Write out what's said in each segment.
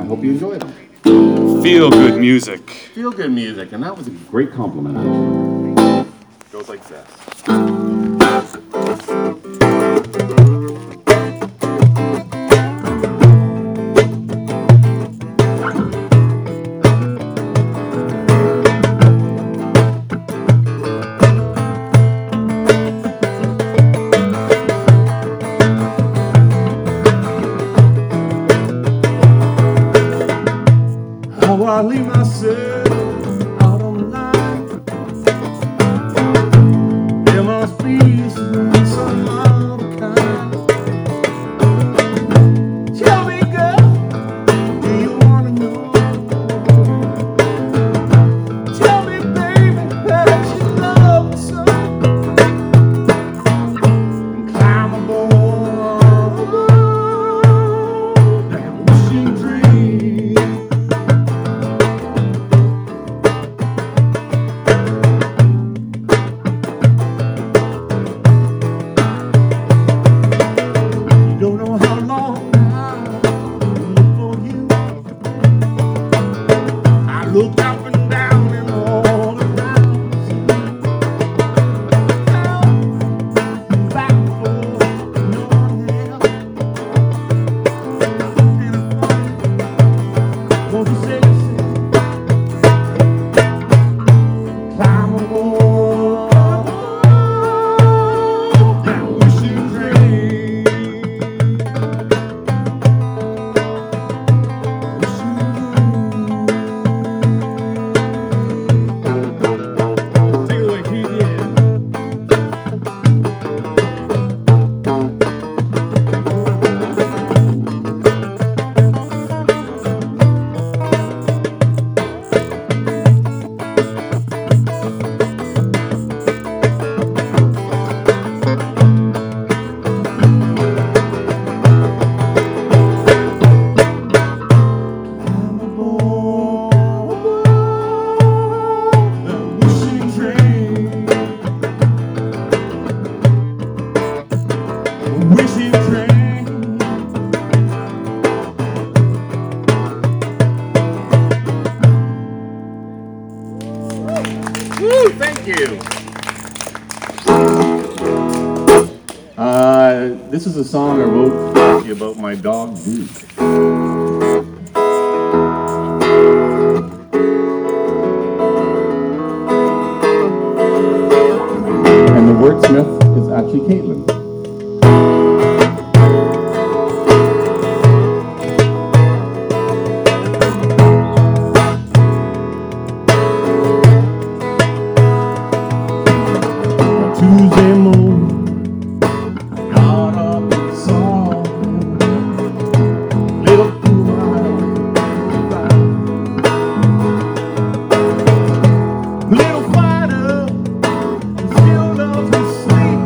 hope you enjoy them. Feel good music. Feel good music, and that was a great compliment. Goes like this. How I leave myself out on the line. There must be some other kind. Tell me, girl, do you wanna know? Tell me, baby, that you love me so. And climb aboard that wishing dream. Don't know how long I'll look for you. I looked up and down and all around. Down, back and forth, no one there. And it's funny, won't you say climb aboard that wishing train. Take it away, Keith, yeah. I'm aboard the wishing train. Wishing train. Woo, thank you. This is a song I wrote about my dog, Duke. And the wordsmith is actually Caitlin. Tuesday morning, got up and saw little little fighter still loves to sleep.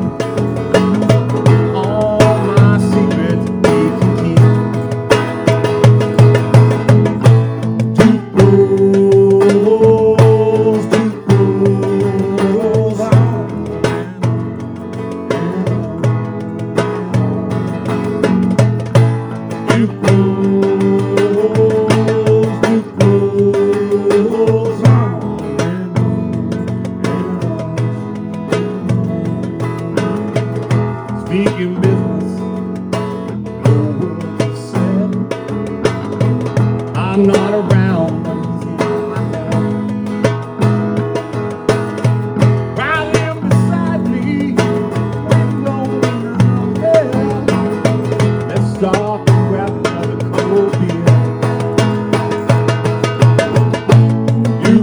All my secrets he can keep. Duke goes on. Duke goes on. Speaking business, no word said. I'm not around, but he's in my head. While him beside me, I'm rolling out there. Let's stop and grab another cold beer. You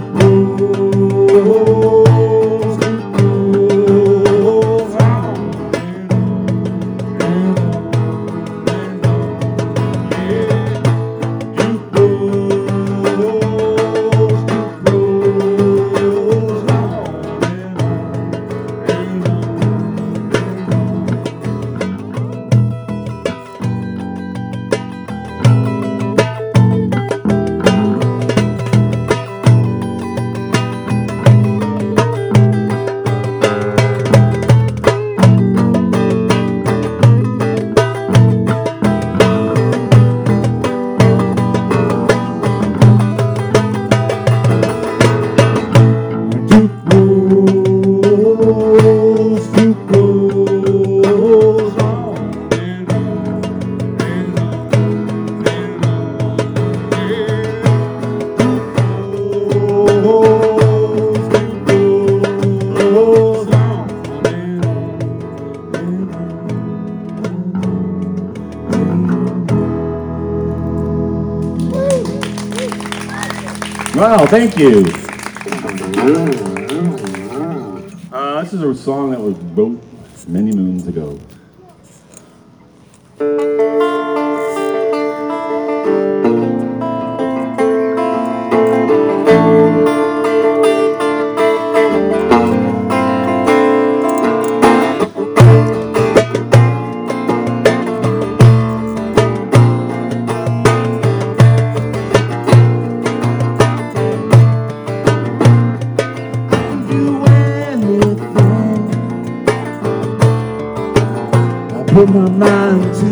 goes on. Yeah. You goes Wow, thank you. This is a song that was wrote many moons ago. Put my mind to.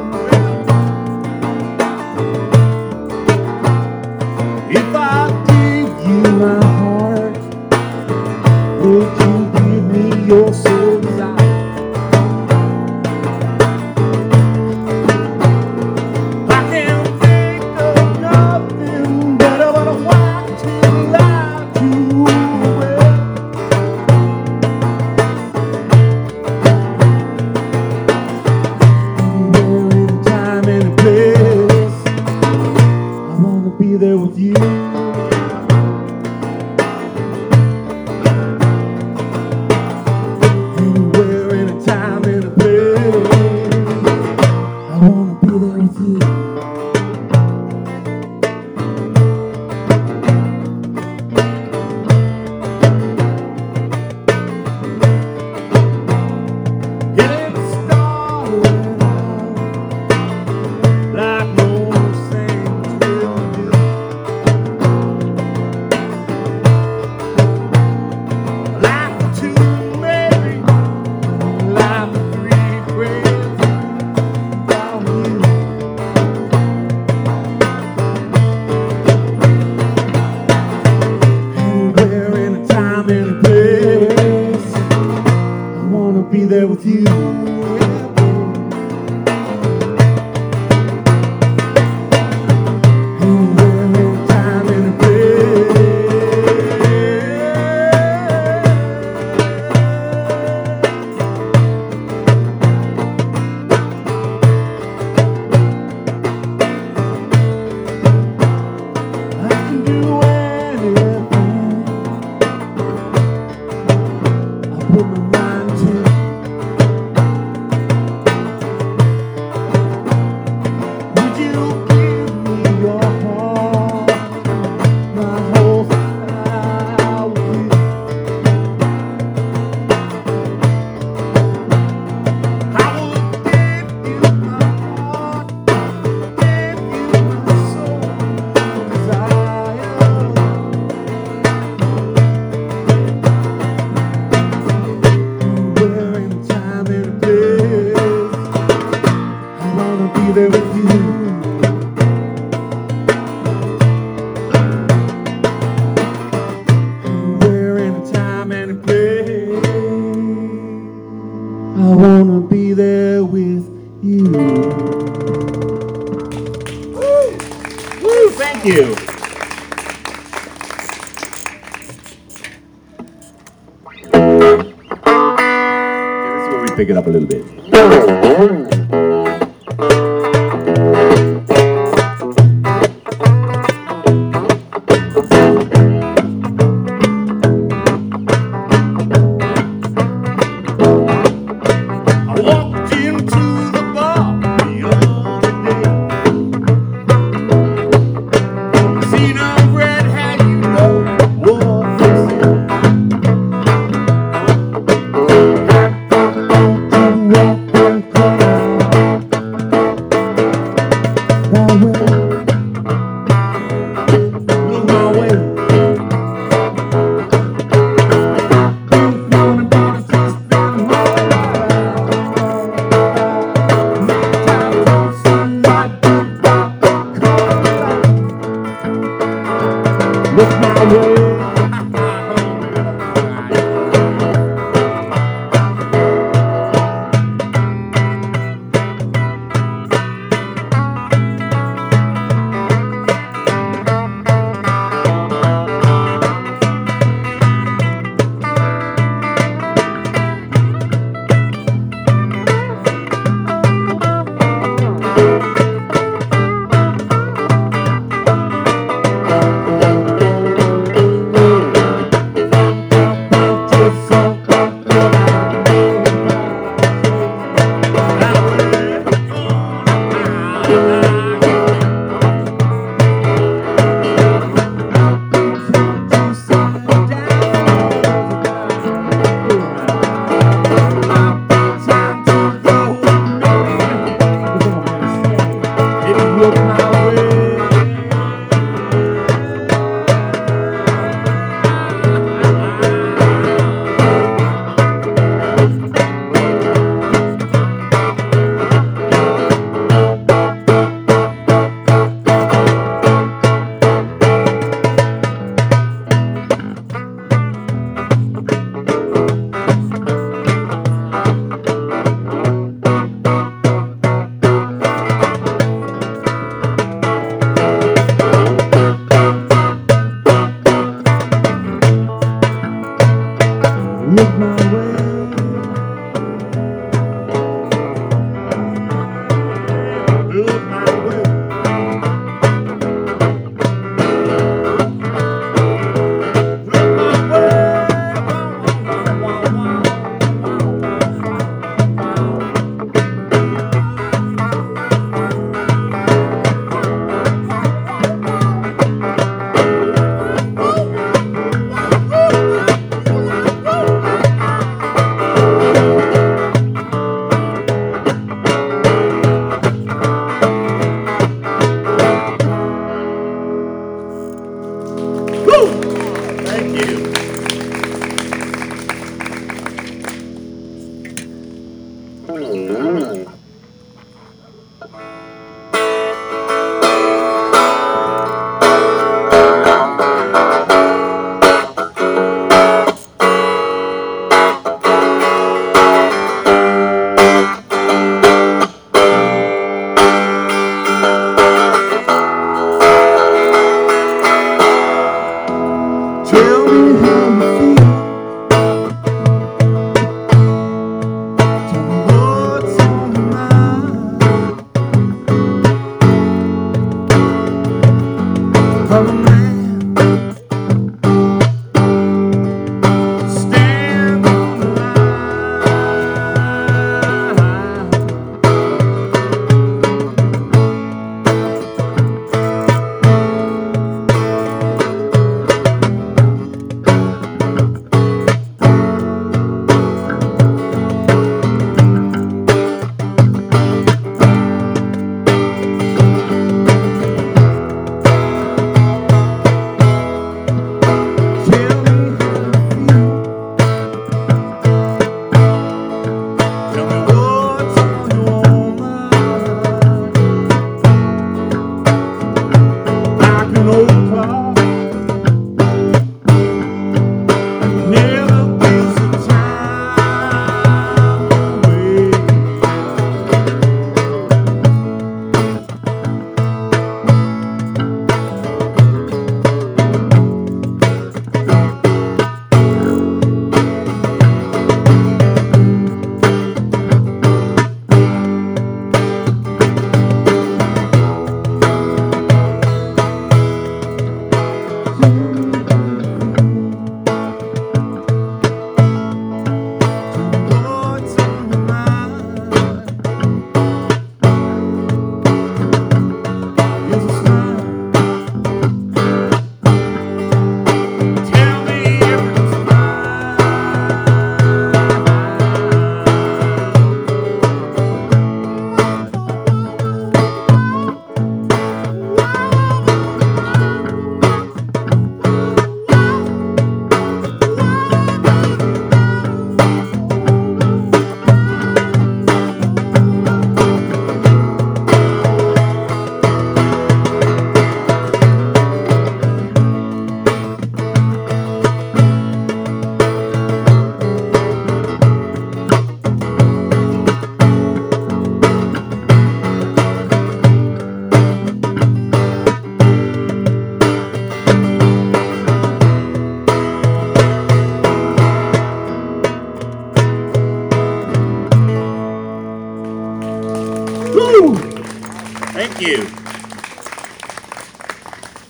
If I give you my heart, would you give me your soul desire? I can't think of nothing better but a wife to lie to. Be there with you. Anywhere, in a time, in a place, I wanna be there with you. Getting started out like most things will do. Be there with you. Time and a I can do anything I put my mind to. Be there with you. We're in a time and a place. I wanna be there with you. Woo! Woo! Thank you. Okay, this is where we pick it up a little bit.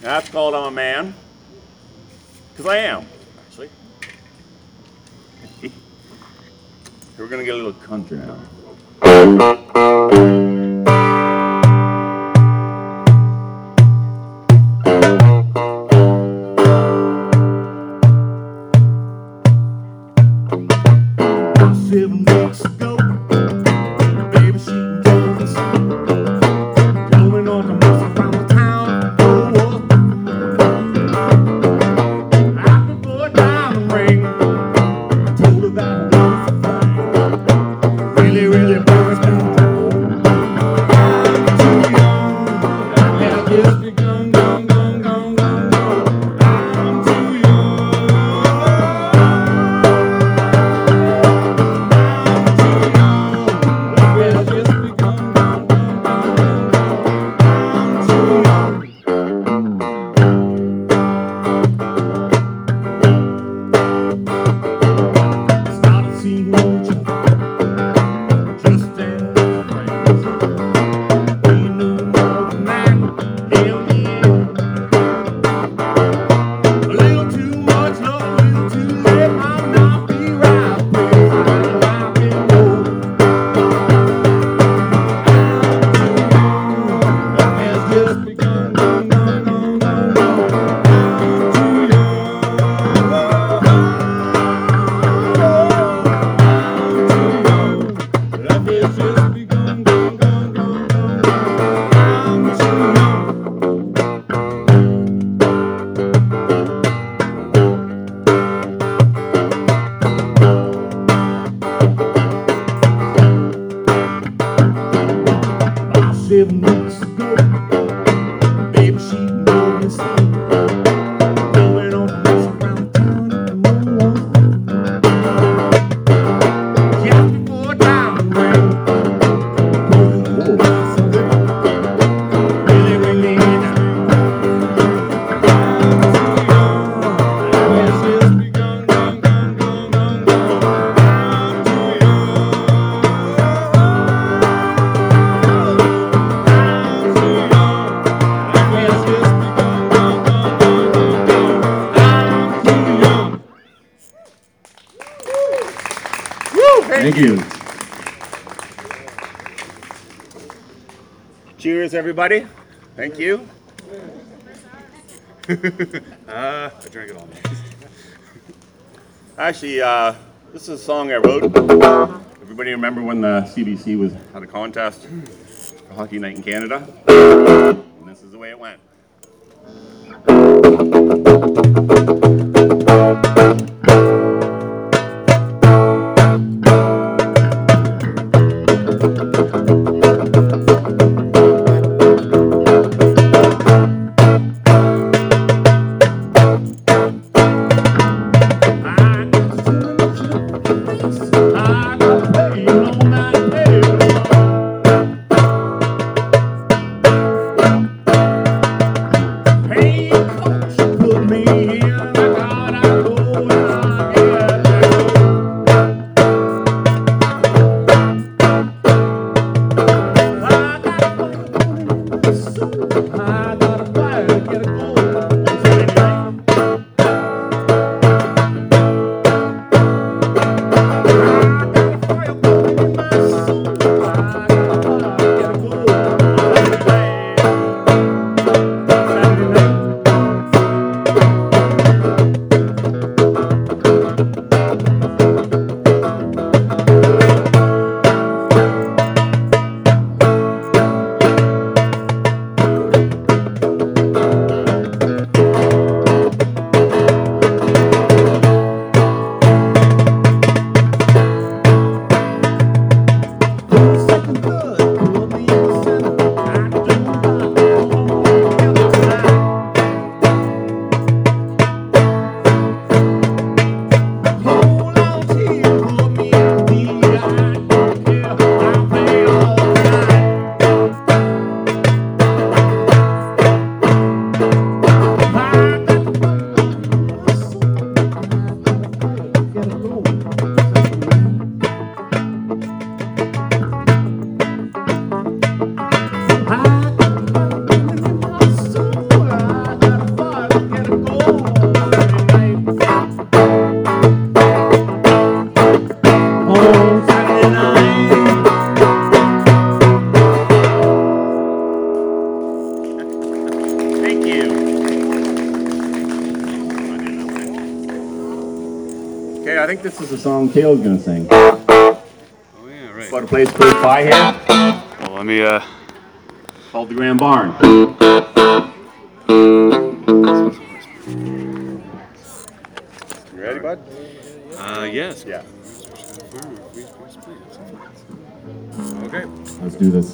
That's called I'm a Man. Because I am, actually. We're going to get a little country now. Thank you. Cheers, everybody. Thank you. I drank it all. Actually, this is a song I wrote. Everybody remember when the CBC had a contest for Hockey Night in Canada? And this is the way it went. Hey, coach, put me in. I gotta go. you. Okay, I think this is the song Kale's gonna sing. Oh yeah, right. About a place close by here Well, let me called the Grand Barn. You ready, bud? yes. Yeah. Okay. Let's do this.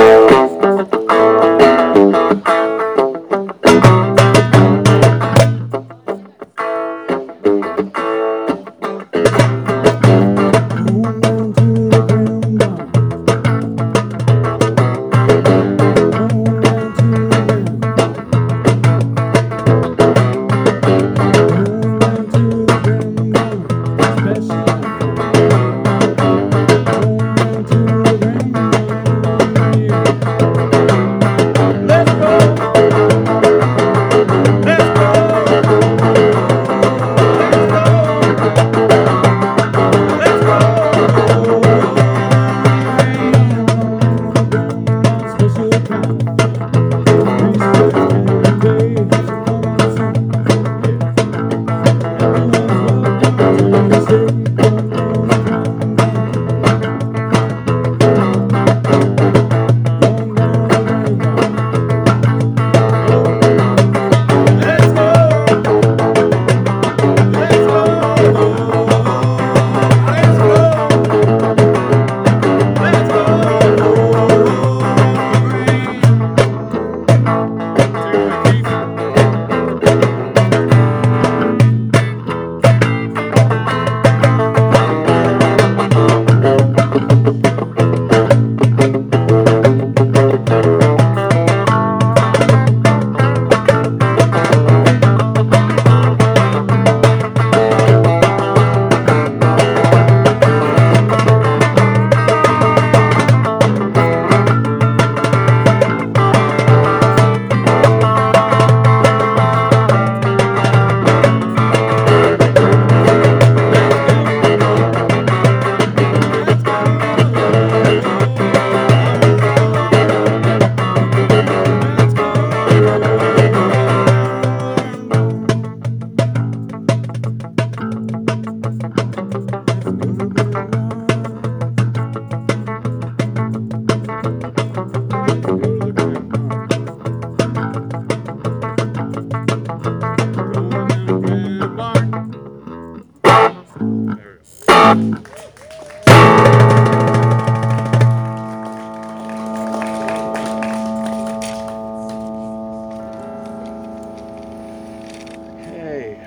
Hey.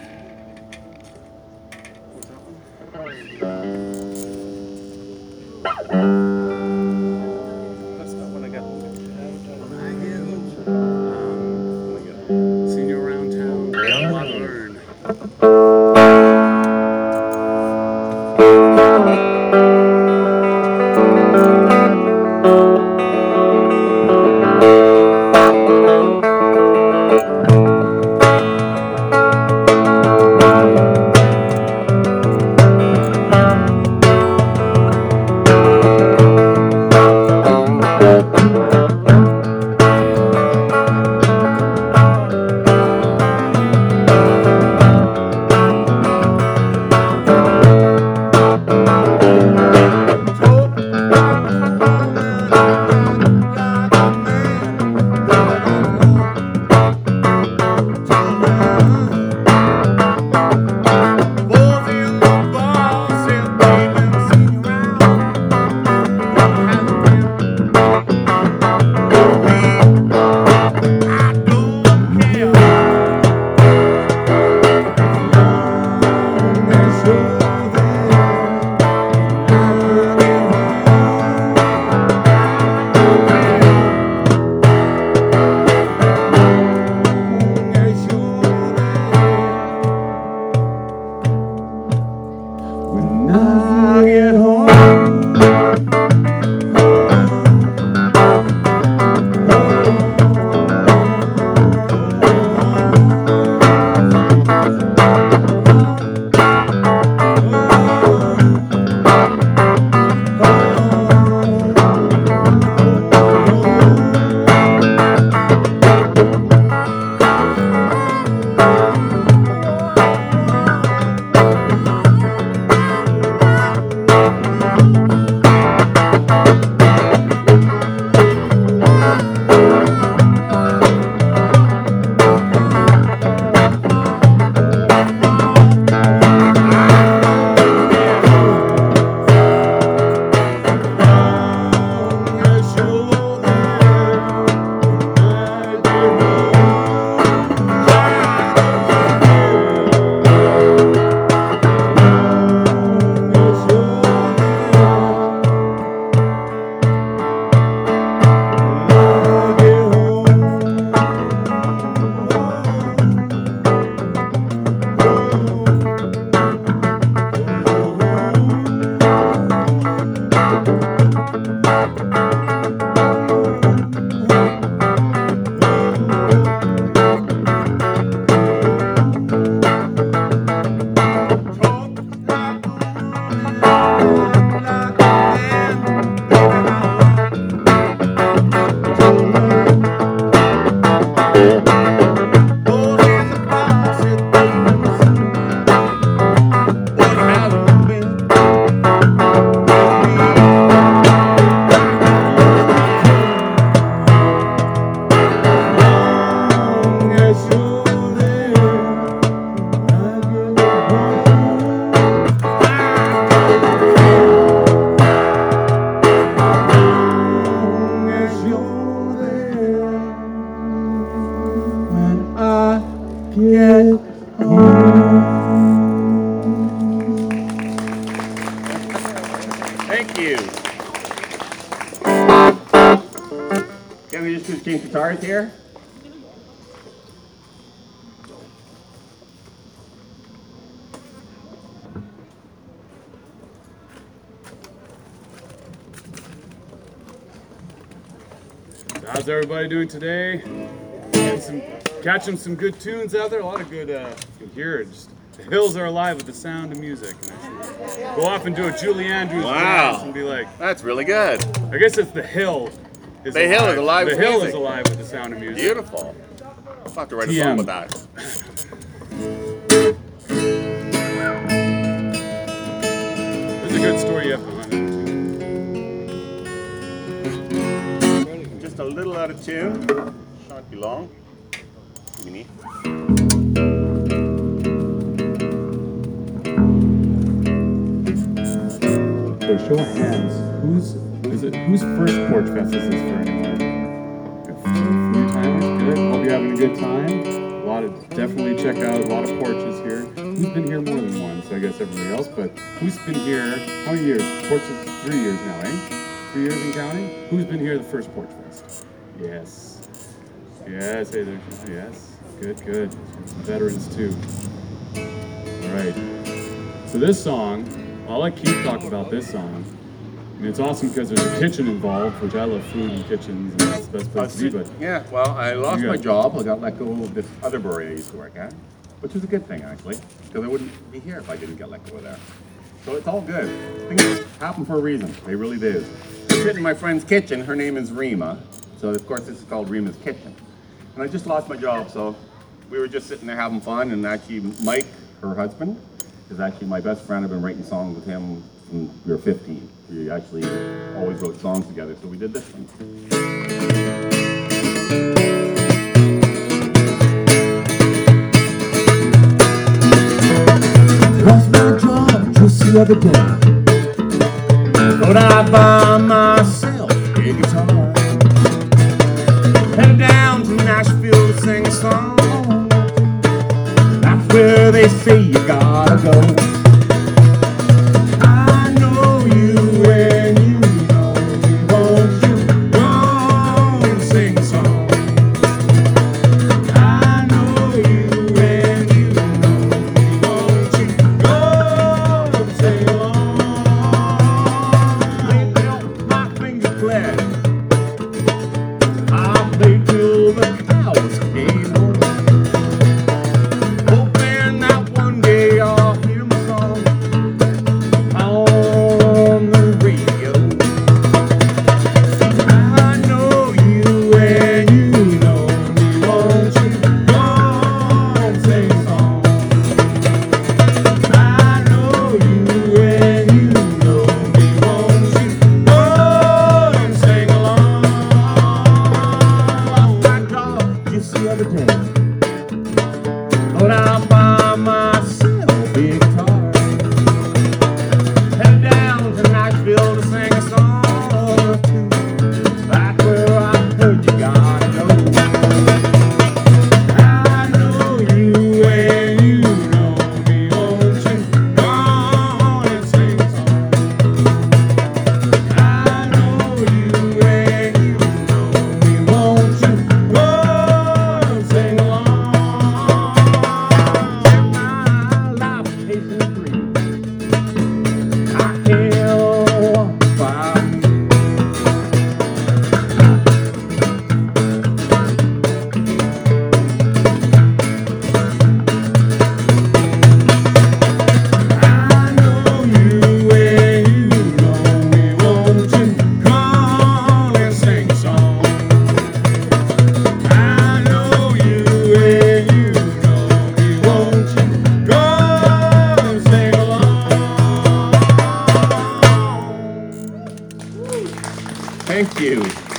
That's not when I got. Seen you around town. Got a lot to learn. get Thank you. Can we just change guitars here? How's everybody doing today? Catching some good tunes out there. A lot of good. You can hear it. Just, the hills are alive with the sound of music. And I should go off and do a Julie Andrews Wow. dance and be like, That's really good. I guess it's the hill. The hill is alive The with hill music. is alive with the sound of music. Beautiful. I'll have to write a TM. song with that. There's a good story you have behind it. Just a little out of tune. Shan't be long. Mini. Okay, show of hands. Whose first Porch Fest is this for anyone? Good. Three timers, good. Hope you're having a good time. Definitely check out a lot of porches here. Who's been here more than once? I guess everybody else, but who's been here? How many years? Porch is 3 years now, eh? 3 years and counting? Who's been here the first Porch Fest? Yes. Yes, hey there. Yes. Good, good. Some veterans too. All right. So this song, I'll let Keith talk about this song. I mean, it's awesome because there's a kitchen involved, which I love food and kitchens, and that's the best place to be. But Yeah, well, I lost You my got- job. I got let go of this other brewery I used to work at, which was a good thing, actually, because I wouldn't be here if I didn't get let go of there. So it's all good. Things happen for a reason. They really do. I'm sitting in my friend's kitchen. Her name is Rima. So, of course, this is called Rima's Kitchen. And I just lost my job, so we were just sitting there having fun, and actually Mike, her husband, is actually my best friend. I've been writing songs with him when we were 15. We actually always wrote songs together, so we did this one. lost my job just the other day. Thought I'd buy myself a guitar, head down to Nashville to sing a song. That's where they say you gotta go. I know you and you know me, won't you go and sing a song? I know you and you know me, won't you go and sing along? I felt my fingers bled. I played till the cows came home, hoping that one day I'll hear my song on the radio. I know you and you know me, won't you go and sing a song? I know you and you know me, won't you go and sing along? Lost my job just the other day. Thought I'd buy myself a guitar, head down to Nashville to sing a song or two. That's where I heard you gotta go. I know you and you know me, won't you go and sing a song? I know you and you know me, won't you go and sing along? In my life chasing dreams, I can't walk by me. I know you and you know me, won't you come and sing a song? I know you and you know me, won't you come and sing along? Thank you.